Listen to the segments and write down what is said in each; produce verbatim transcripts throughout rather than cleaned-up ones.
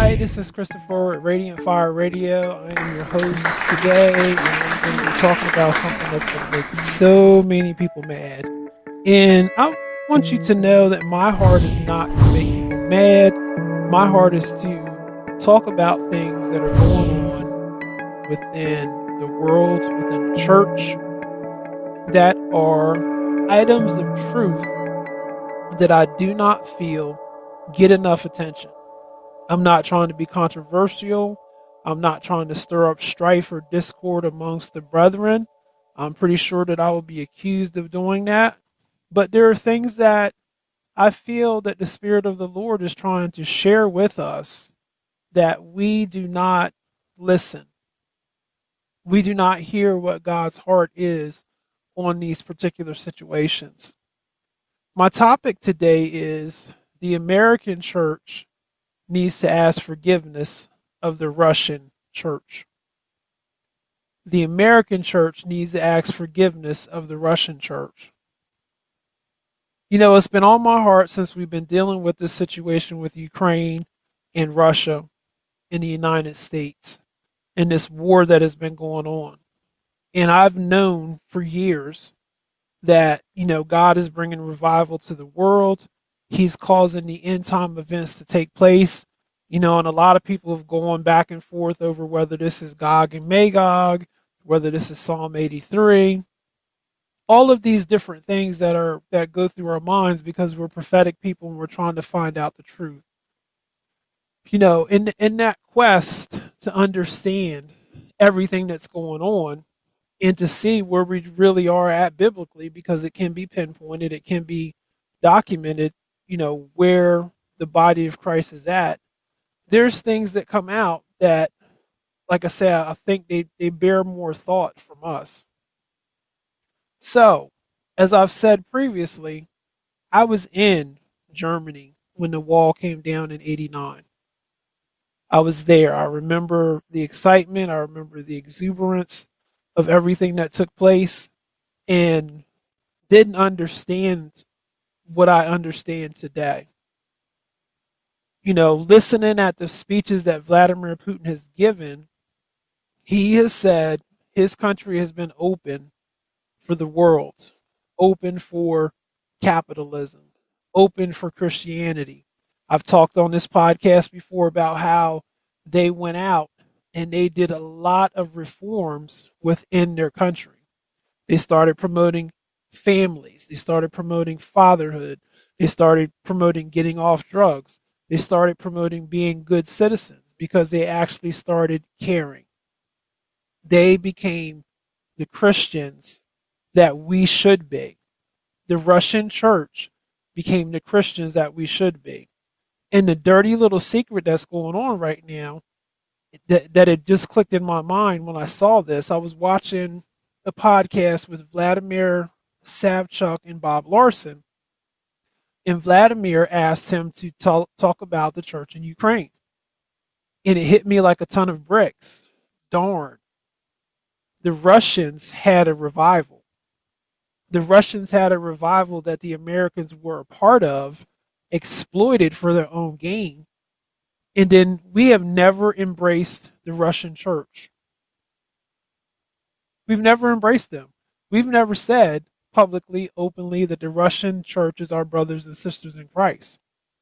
Hi, this is Christopher at Radiant Fire Radio. I am your host today, and I'm going to be talking about something that's going to make so many people mad. And I want you to know that my heart is not to make people mad. My heart is to talk about things that are going on within the world, within the church, that are items of truth that I do not feel get enough attention. I'm not trying to be controversial. I'm not trying to stir up strife or discord amongst the brethren. I'm pretty sure that I will be accused of doing that. But there are things that I feel that the Spirit of the Lord is trying to share with us that we do not listen. We do not hear what God's heart is on these particular situations. My topic today is the American church needs to ask forgiveness of the Russian church. The American church needs to ask forgiveness of the Russian church. You know, it's been on my heart since we've been dealing with this situation with Ukraine and Russia and the United States and this war that has been going on. And I've known for years that, you know, God is bringing revival to the world. He's causing the end time events to take place, you know, and a lot of people have gone back and forth over whether this is Gog and Magog, whether this is Psalm eighty-three, all of these different things that are that go through our minds because we're prophetic people and we're trying to find out the truth. You know, in in that quest to understand everything that's going on and to see where we really are at biblically, because it can be pinpointed, it can be documented, you know, where the body of Christ is at. There's things that come out that, like I said, I think they, they bear more thought from us. So, as I've said previously, I was in Germany when the wall came down in eighty-nine. I was there. I remember the excitement. I remember the exuberance of everything that took place, and didn't understand what I understand today. You know, listening at the speeches that Vladimir Putin has given, he has said his country has been open for the world, open for capitalism, open for Christianity. I've talked on this podcast before about how they went out and they did a lot of reforms within their country. They started promoting families. They started promoting fatherhood. They started promoting getting off drugs. They started promoting being good citizens because they actually started caring. They became the Christians that we should be. The Russian church became the Christians that we should be. And the dirty little secret that's going on right now, that, that it just clicked in my mind when I saw this. I was watching a podcast with Vladimir Savchuk and Bob Larson. And Vladimir asked him to talk, talk about the church in Ukraine. And it hit me like a ton of bricks. Darn. The Russians had a revival. The Russians had a revival that the Americans were a part of, exploited for their own gain. And then we have never embraced the Russian church. We've never embraced them. We've never said publicly, openly, that the Russian church is our brothers and sisters in Christ.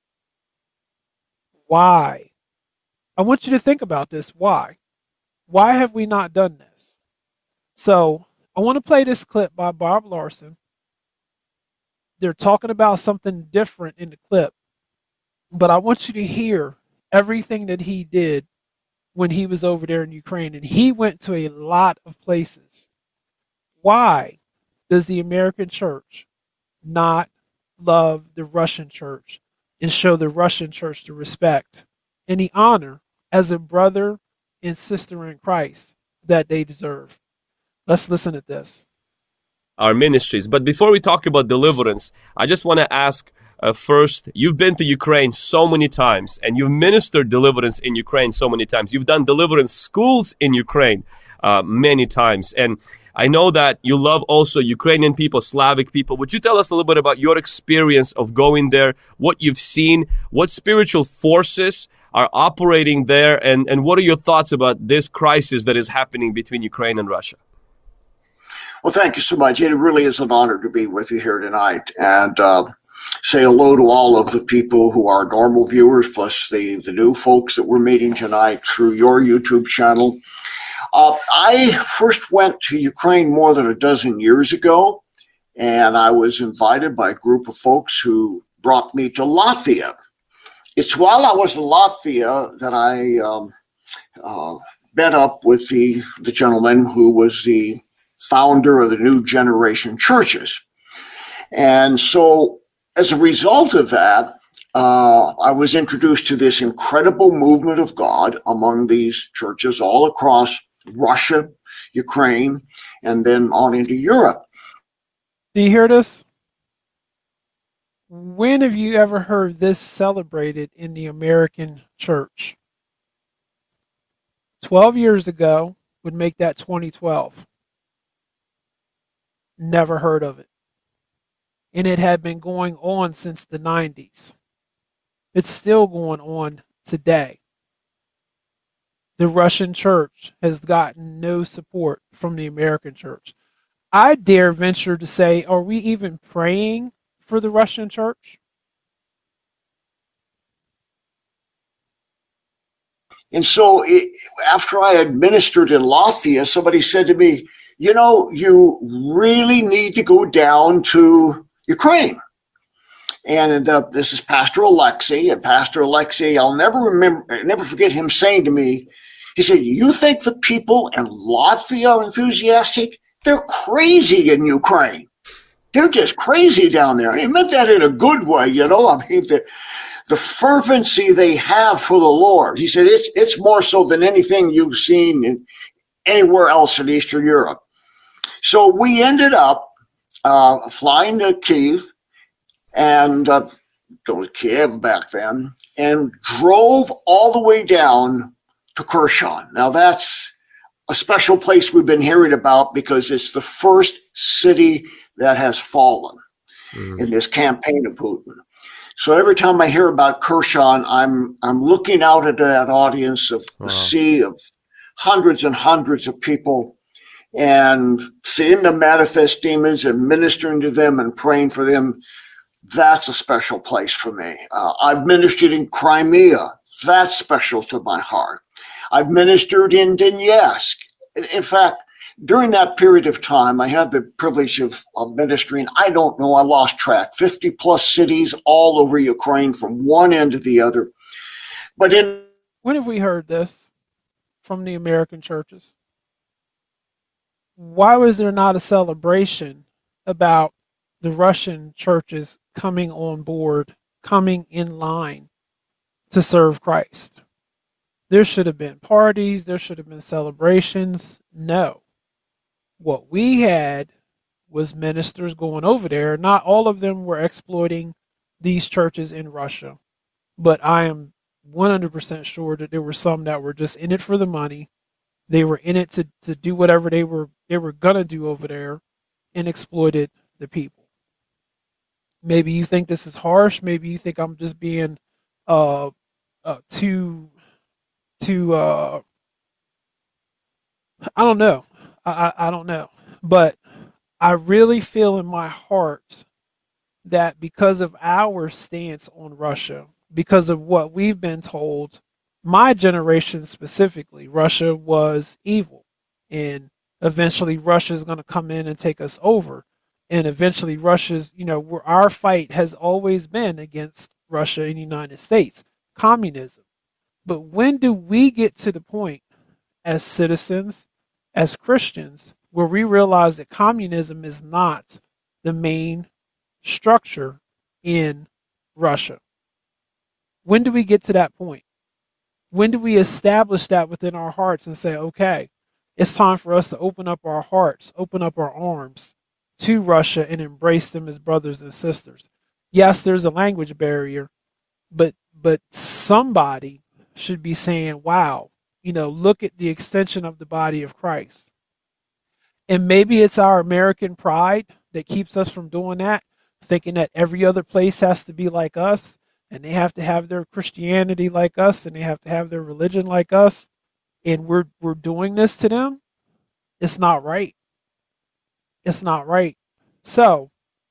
Why? I want you to think about this. Why? Why have we not done this? So I want to play this clip by Bob Larson. They're talking about something different in the clip, but I want you to hear everything that he did when he was over there in Ukraine, and he went to a lot of places. Why does the American church not love the Russian church and show the Russian church the respect and the honor as a brother and sister in Christ that they deserve? Let's listen to this. Our ministries. But before we talk about deliverance, I just want to ask uh, first, you've been to Ukraine so many times and you've ministered deliverance in Ukraine so many times. You've done deliverance schools in Ukraine uh, many times. And I know that you love also Ukrainian people, Slavic people. Would you tell us a little bit about your experience of going there, what you've seen, what spiritual forces are operating there, and, and what are your thoughts about this crisis that is happening between Ukraine and Russia? Well, thank you so much. It really is an honor to be with you here tonight, and uh, say hello to all of the people who are normal viewers, plus the, the new folks that we're meeting tonight through your YouTube channel. Uh, I first went to Ukraine more than a dozen years ago, and I was invited by a group of folks who brought me to Latvia. It's while I was in Latvia that I um, uh, met up with the, the gentleman who was the founder of the New Generation Churches. And so as a result of that, uh, I was introduced to this incredible movement of God among these churches all across Russia, Ukraine, and then on into Europe. Do you hear this? When have you ever heard this celebrated in the American church? twelve years ago would make that twenty twelve. Never heard of it. And it had been going on since the nineties. It's still going on today. The Russian church has gotten no support from the American church. I dare venture to say, are we even praying for the Russian church? And so it, after I had ministered in Latvia, somebody said to me, you know, you really need to go down to Ukraine. And uh, this is Pastor Alexei, and Pastor Alexei, I'll never remember, never forget him saying to me, he said, you think the people in Latvia are enthusiastic? They're crazy in Ukraine. They're just crazy down there. And he meant that in a good way, you know. I mean, the, the fervency they have for the Lord. He said, it's, it's more so than anything you've seen in anywhere else in Eastern Europe. So we ended up uh, flying to Kyiv, and uh, going to Kiev back then, and drove all the way down to Kherson. Now that's a special place we've been hearing about because it's the first city that has fallen mm. in this campaign of Putin. So every time I hear about Kherson, I'm I'm looking out at that audience of wow. a sea of hundreds and hundreds of people, and seeing them manifest demons and ministering to them and praying for them. That's a special place for me. Uh, I've ministered in Crimea. That's special to my heart. I've ministered in Donetsk. In fact, during that period of time, I had the privilege of, of ministering. I don't know, I lost track, fifty plus cities all over Ukraine from one end to the other. But in when have we heard this from the American churches? Why was there not a celebration about the Russian churches coming on board, coming in line to serve Christ? There should have been parties. There should have been celebrations. No. What we had was ministers going over there. Not all of them were exploiting these churches in Russia, but I am one hundred percent sure that there were some that were just in it for the money. They were in it to, to do whatever they were they were gonna do over there and exploited the people. Maybe you think this is harsh. Maybe you think I'm just being uh, uh too too uh I don't know. I, I I don't know. But I really feel in my heart that because of our stance on Russia, because of what we've been told, my generation specifically, Russia was evil. And eventually Russia is going to come in and take us over. And eventually Russia's, you know, where our fight has always been against Russia and the United States, communism. But when do we get to the point as citizens, as Christians, where we realize that communism is not the main structure in Russia? When do we get to that point? When do we establish that within our hearts and say, okay, it's time for us to open up our hearts, open up our arms to Russia and embrace them as brothers and sisters? Yes, there's a language barrier, but but somebody should be saying, wow, you know, look at the extension of the body of Christ. And maybe it's our American pride that keeps us from doing that, thinking that every other place has to be like us. and they have to have their Christianity like us, and they have to have their religion like us, and we're we're doing this to them, it's not right. It's not right. So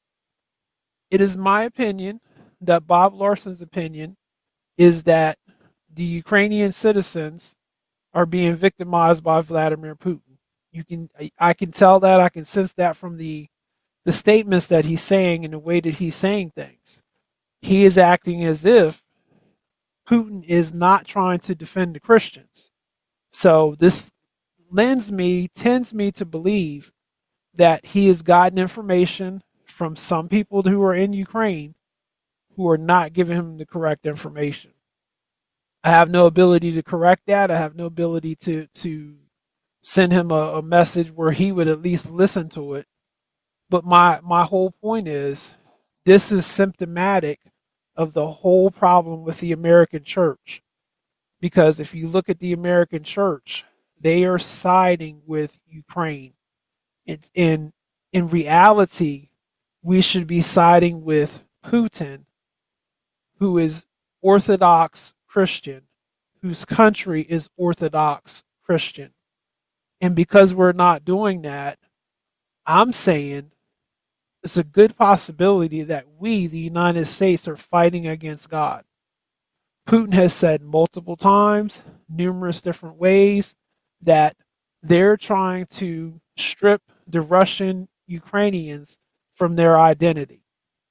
it is my opinion that Bob Larson's opinion is that the Ukrainian citizens are being victimized by Vladimir Putin. You can I can tell that, I can sense that from the the statements that he's saying and the way that he's saying things. He is acting as if Putin is not trying to defend the Christians. So this lends me, tends me to believe that he has gotten information from some people who are in Ukraine who are not giving him the correct information. I have no ability to correct that. I have no ability to to send him a, a message where he would at least listen to it. But my my whole point is, this is symptomatic of the whole problem with the American church. Because if you look at the American church, they are siding with Ukraine. It's in in reality, we should be siding with Putin, who is Orthodox Christian, whose country is Orthodox Christian. And because we're not doing that, I'm saying it's a good possibility that we, the United States, are fighting against God. Putin has said multiple times, numerous different ways, that they're trying to strip the Russian Ukrainians from their identity.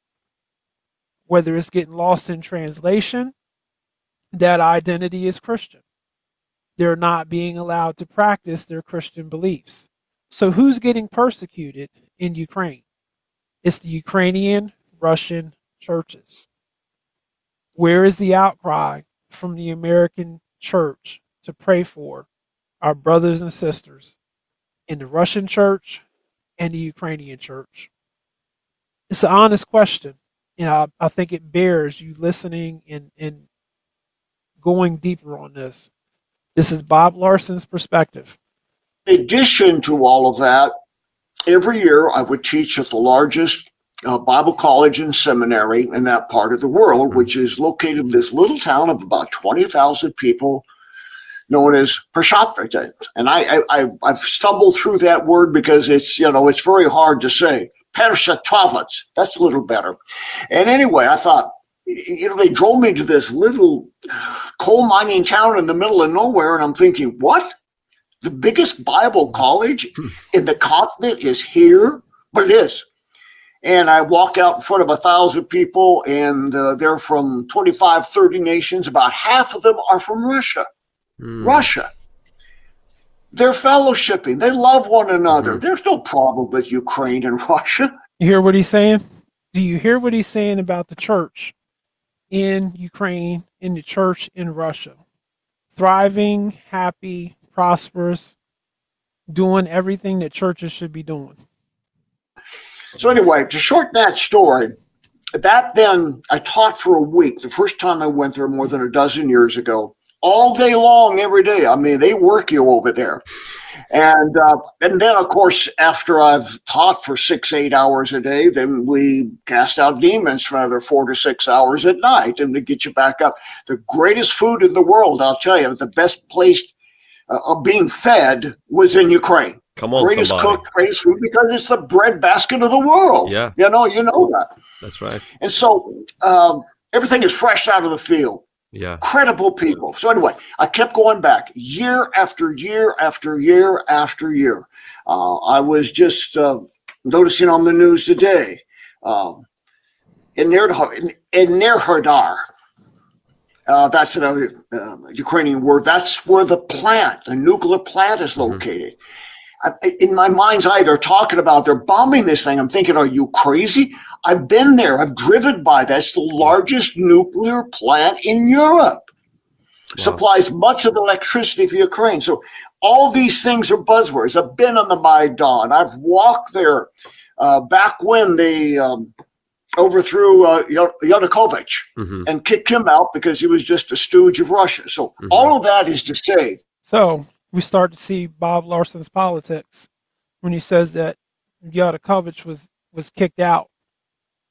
Whether it's getting lost in translation, that identity is Christian. They're not being allowed to practice their Christian beliefs. So who's getting persecuted in Ukraine? It's the Ukrainian Russian churches. Where is the outcry from the American church to pray for our brothers and sisters in the Russian church and the Ukrainian church? It's an honest question. And I, I think it bears you listening and, and going deeper on this. This is Bob Larson's perspective. In addition to all of that, every year I would teach at the largest uh, Bible college and seminary in that part of the world, which is located in this little town of about twenty thousand people known as Prashovka. And I, I, I've stumbled through that word because it's, you know, it's very hard to say. Pershatrovets, that's a little better. And anyway, I thought, you know, they drove me to this little coal mining town in the middle of nowhere, and I'm thinking, what? The biggest Bible college in the continent is here? But it is. And I walk out in front of a thousand people, and uh, they're from twenty-five, thirty nations. About half of them are from Russia. Mm. Russia. They're fellowshipping. They love one another. Mm-hmm. There's no problem with Ukraine and Russia. You hear what he's saying? Do you hear what he's saying about the church in Ukraine, in the church in Russia? Thriving, happy, prosperous, doing everything that churches should be doing. So anyway, to shorten that story, that then I taught for a week. The first time I went there more than a dozen years ago, all day long, every day. I mean, they work you over there. And uh, and then, of course, after I've taught for six, eight hours a day, then we cast out demons for another four to six hours at night and to get you back up. The greatest food in the world, I'll tell you, the best place uh, of being fed was in Ukraine. Come on, greatest somebody. cooked, greatest food, because it's the breadbasket of the world. Yeah. You know, you know that. That's right. And so um, everything is fresh out of the field. Yeah. Credible people. So anyway, I kept going back year after year after year after year. Uh, I was just uh, noticing on the news today, um, in Enerhodar, uh, that's another uh, Ukrainian word, that's where the plant, the nuclear plant is located. Mm-hmm. I, in my mind's eye, they're talking about, they're bombing this thing. I'm thinking, are you crazy? I've been there. I've driven by. That's the largest nuclear plant in Europe. Wow. Supplies much of the electricity for Ukraine. So all these things are buzzwords. I've been on the Maidan. I've walked there uh, back when they um, overthrew uh, Yanukovych mm-hmm. and kicked him out because he was just a stooge of Russia. So mm-hmm. all of that is to say. So we start to see Bob Larson's politics when he says that Yanukovych was, was kicked out.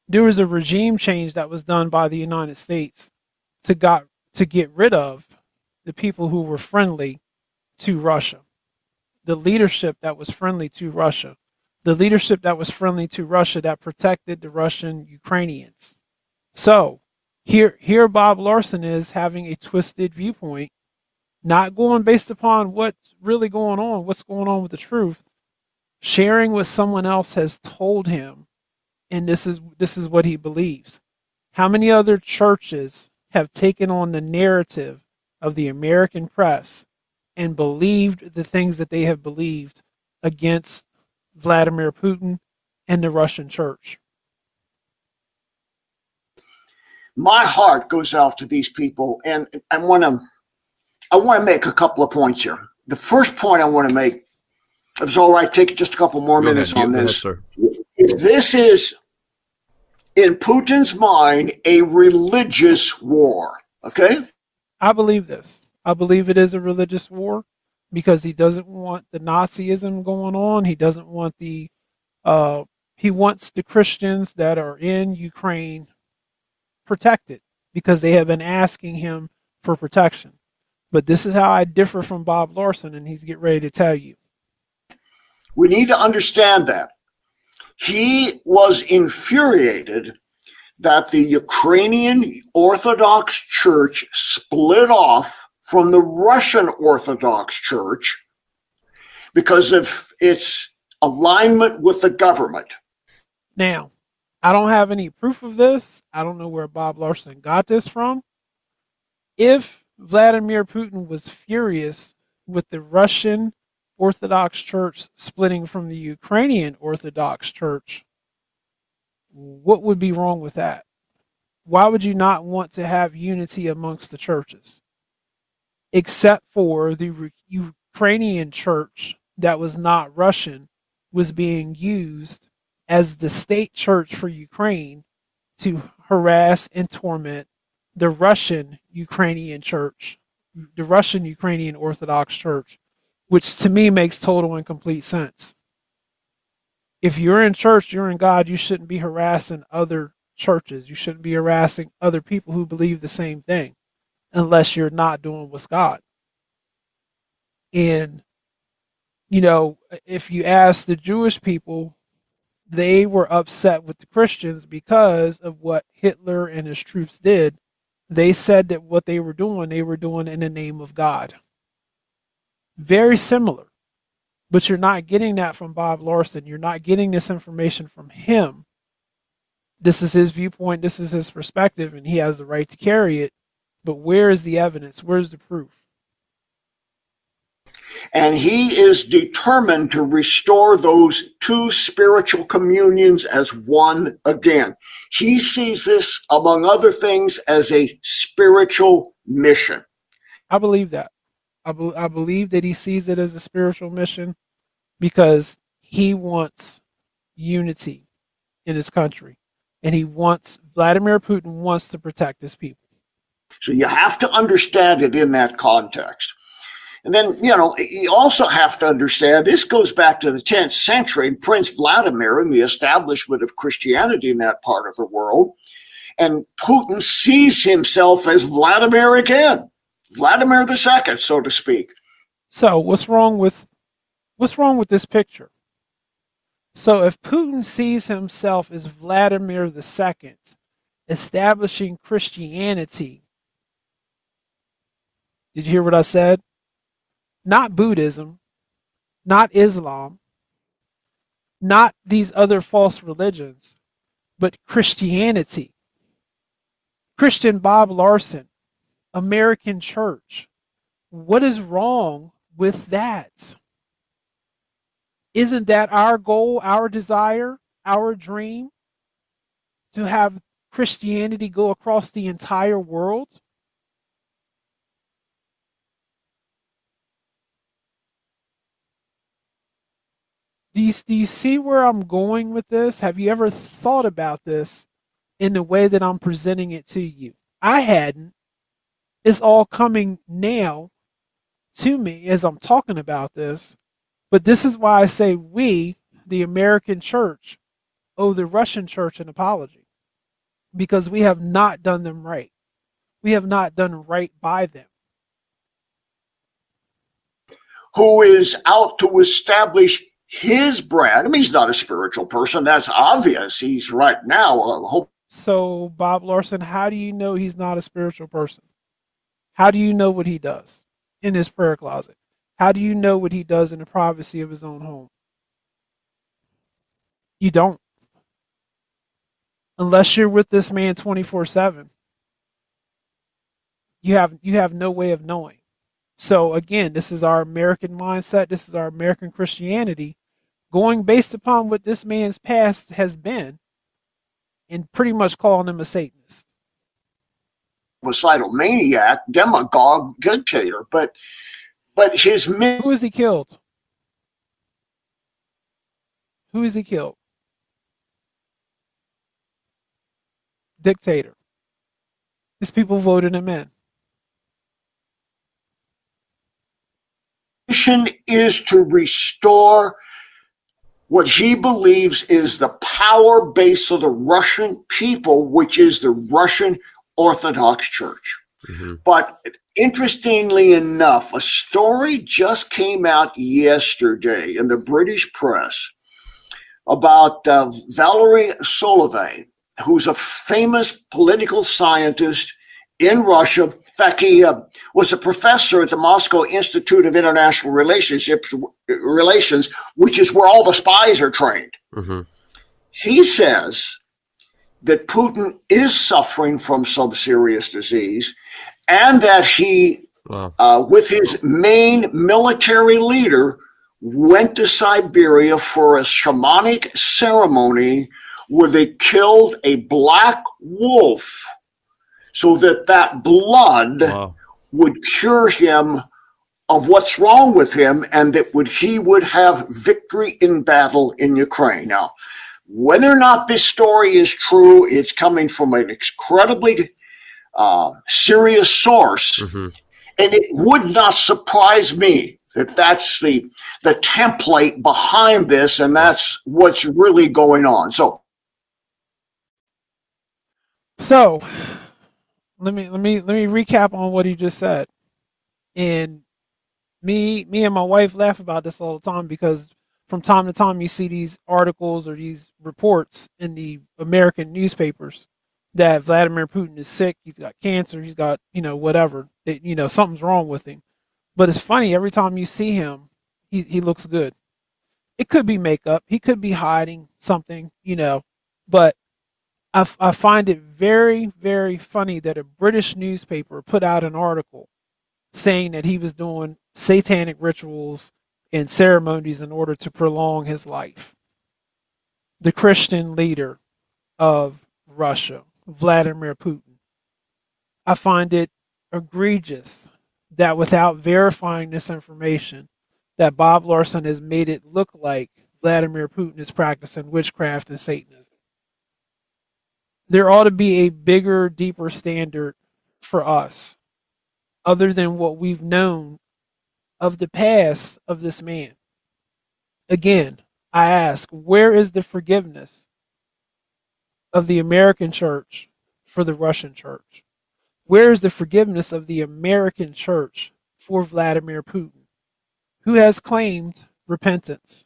There was a regime change that was done by the United States to got to get rid of the people who were friendly to Russia, the leadership that was friendly to Russia, the leadership that was friendly to Russia that protected the Russian Ukrainians. So here, here Bob Larson is having a twisted viewpoint, not going based upon what's really going on, what's going on with the truth, sharing what someone else has told him, and this is this is what he believes. How many other churches have taken on the narrative of the American press and believed the things that they have believed against Vladimir Putin and the Russian church? My heart goes out to these people, and I want to I want to make a couple of points here. The first point I want to make, if it's all right, take just a couple more Go minutes ahead. on Go this. ahead, Is this is, in Putin's mind, a religious war. Okay? I believe this. I believe it is a religious war because he doesn't want the Nazism going on. He doesn't want the, uh, he wants the Christians that are in Ukraine protected because they have been asking him for protection. But this is how I differ from Bob Larson, and he's getting ready to tell you. We need to understand that. He was infuriated that the Ukrainian Orthodox Church split off from the Russian Orthodox Church because of its alignment with the government. Now, I don't have any proof of this. I don't know where Bob Larson got this from. If Vladimir Putin was furious with the Russian Orthodox Church splitting from the Ukrainian Orthodox Church, what would be wrong with that? Why would you not want to have unity amongst the churches? Except for the Ukrainian church that was not Russian was being used as the state church for Ukraine to harass and torment the Russian Ukrainian church, the Russian Ukrainian Orthodox Church, which to me makes total and complete sense. If you're in church, you're in God, you shouldn't be harassing other churches. You shouldn't be harassing other people who believe the same thing unless you're not doing what's God. And, you know, if you ask the Jewish people, they were upset with the Christians because of what Hitler and his troops did. They said that what they were doing, they were doing in the name of God. Very similar. But you're not getting that from Bob Larson. You're not getting this information from him. This is his viewpoint. This is his perspective, and he has the right to carry it. But where is the evidence? Where's the proof? And he is determined to restore those two spiritual communions as one again. He sees this, among other things, as a spiritual mission. I believe that. I, be- I believe that he sees it as a spiritual mission because he wants unity in his country. And he wants, Vladimir Putin wants to protect his people. So you have to understand it in that context. And then, you know, you also have to understand this goes back to the tenth century and Prince Vladimir and the establishment of Christianity in that part of the world. And Putin sees himself as Vladimir again, Vladimir the Second, so to speak. So what's wrong with what's wrong with this picture? So if Putin sees himself as Vladimir the Second, establishing Christianity, did you hear what I said? Not Buddhism, not Islam, not these other false religions, but Christianity. Christian Bob Larson, American Church. What is wrong with that? Isn't that our goal, our desire, our dream? To have Christianity go across the entire world? Do you, do you see where I'm going with this? Have you ever thought about this in the way that I'm presenting it to you? I hadn't. It's all coming now to me as I'm talking about this. But this is why I say we, the American church, owe the Russian church an apology. because we have not done them right. We have not done right by them. Who is out to establish his brand. I mean, he's not a spiritual person. That's obvious. He's right now. Uh, hope- so, Bob Larson, how do you know he's not a spiritual person? How do you know what he does in his prayer closet? How do you know what he does in the privacy of his own home? You don't. Unless you're with this man twenty-four seven. You have you have no way of knowing. So again, this is our American mindset. This is our American Christianity, going based upon what this man's past has been, and pretty much calling him a Satanist, homicidal maniac, demagogue, dictator. But but his who is he killed? Who is he killed? Dictator. His people voted him in. Mission is to restore what he believes is the power base of the Russian people, which is the Russian Orthodox Church. Mm-hmm. But interestingly enough, a story just came out yesterday in the British press about uh, Valery Solovey, who's a famous political scientist in Russia. In fact, he uh, was a professor at the Moscow Institute of International Relationships, Relations, which is where all the spies are trained. Mm-hmm. He says that Putin is suffering from some serious disease, and that he, wow. uh, with his main military leader, went to Siberia for a shamanic ceremony where they killed a black wolf so that that blood wow. would cure him of what's wrong with him, and that would he would have victory in battle in Ukraine. Now, whether or not this story is true, it's coming from an incredibly uh, serious source, mm-hmm. and it would not surprise me that that's the the template behind this, and that's what's really going on. So, so let me let me let me recap on what he just said. And me me and my wife laugh about this all the time, because from time to time you see these articles or these reports in the American newspapers that Vladimir Putin is sick, he's got cancer, he's got, you know, whatever, it, you know, something's wrong with him. But it's funny, every time you see him, he, he looks good. It could be makeup, he could be hiding something, you know, but I, I find it very, very funny that a British newspaper put out an article saying that he was doing satanic rituals and ceremonies in order to prolong his life. The Christian leader of Russia, Vladimir Putin. I find it egregious that without verifying this information, that Bob Larson has made it look like Vladimir Putin is practicing witchcraft and Satanism. There ought to be a bigger, deeper standard for us, other than what we've known of the past of this man. Again, I ask, where is the forgiveness of the American church for the Russian church? Where is the forgiveness of the American church for Vladimir Putin, who has claimed repentance?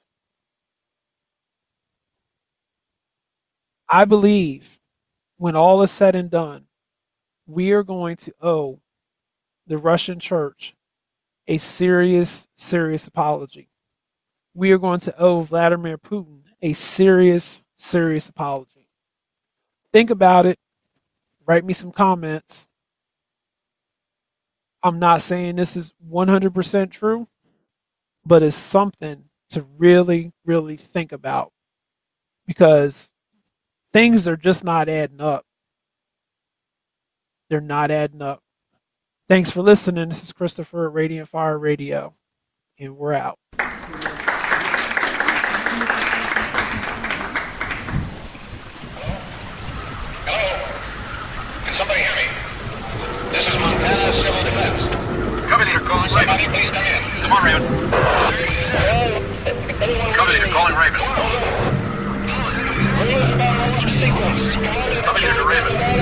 I believe when all is said and done, we are going to owe the Russian church a serious, serious apology. We are going to owe Vladimir Putin a serious, serious apology. Think about it. Write me some comments. I'm not saying this is one hundred percent true, but it's something to really, really think about, because things are just not adding up. They're not adding up. Thanks for listening. This is Christopher at Radiant Fire Radio, and we're out. Hello? Can somebody hear me? This is Montana Civil Defense. Cover leader calling Raven. Somebody please come in. Come on, Raven. Cover leader calling Raven. Cover leader to Raven.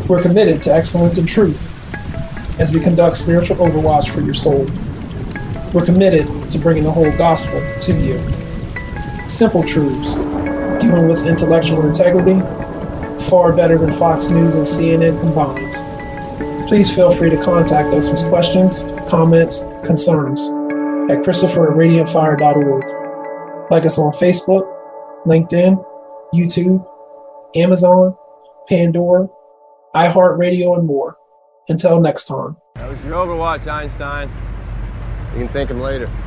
We're committed to excellence and truth as we conduct spiritual overwatch for your soul. We're committed to bringing the whole gospel to you. Simple truths, given with intellectual integrity, far better than Fox News and C N N combined. Please feel free to contact us with questions, comments, concerns at Christopher at radiant fire dot org. Like us on Facebook, LinkedIn, YouTube, Amazon, Pandora, iHeartRadio, and more. Until next time. That was your Overwatch, Einstein. You can thank him later.